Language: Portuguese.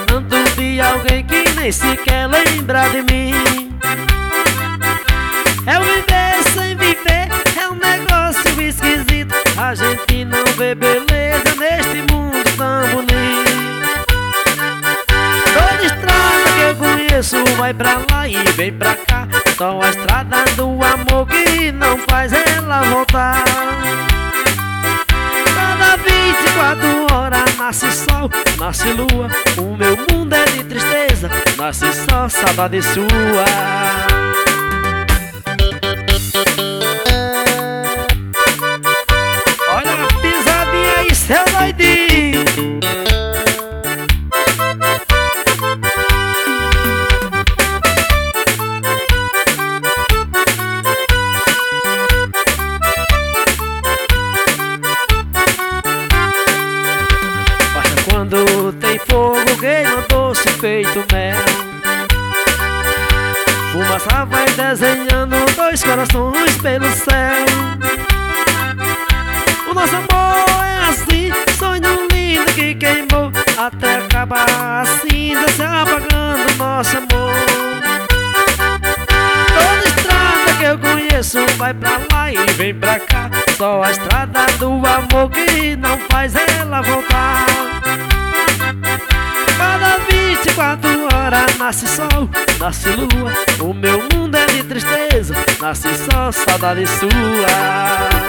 tanto de alguém que nem sequer lembra de mim. É o viver sem viver, é um negócio esquisito. A gente não vê beleza neste mundo tão bonito. Toda estrada que eu conheço vai pra lá e vem pra cá. Só a estrada do amor que não faz ela voltar. Cada 24 horas nasce sol, nasce lua. O meu mundo é de tristeza, nasce só saudade sua. Olha a pisadinha aí, seu doidinho. Basta quando tem fogo, queima doce feito mel. Fumaça vai desenhando dois corações pelo céu. O nosso amor é assim, sonho lindo que queimou, até acabar assim, se apagando nosso amor. Toda estrada que eu conheço vai pra lá e vem pra cá. Só a estrada do amor que não faz ela voltar. Cada 24 horas nasce sol, nasce lua. O meu mundo é de tristeza, nasce só saudade sua.